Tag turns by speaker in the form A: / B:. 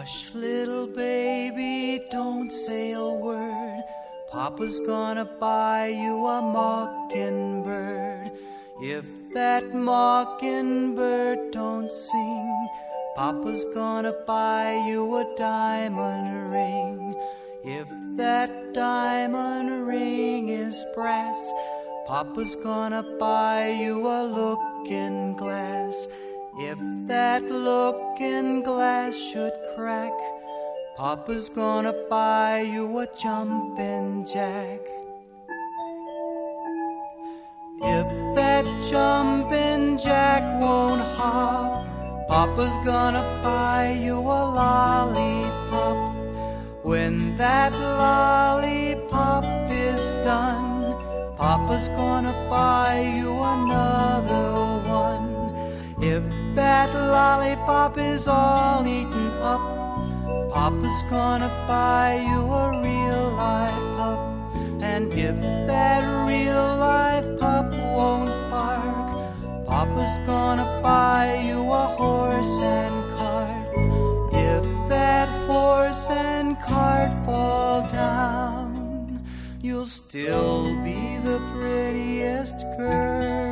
A: Hush, little baby, don't say a word. Papa's gonna buy you a mockingbird. If that mockingbird don't sing, Papa's gonna buy you a diamond ring. If that diamond ring is brass, Papa's gonna buy you a looking glass. If that looking glass should crack, Papa's gonna buy you a jumping jack. If that jumping jack won't hop, Papa's gonna buy you a lollipop. When that lollipop is done, Papa's gonna buy you another one. If that lollipop is all eaten up, Papa's gonna buy you a real live pup. And if that real live pup won't bark, Papa's gonna buy you a horse and cart. If that horse and cart fall down, you'll still be the prettiest girl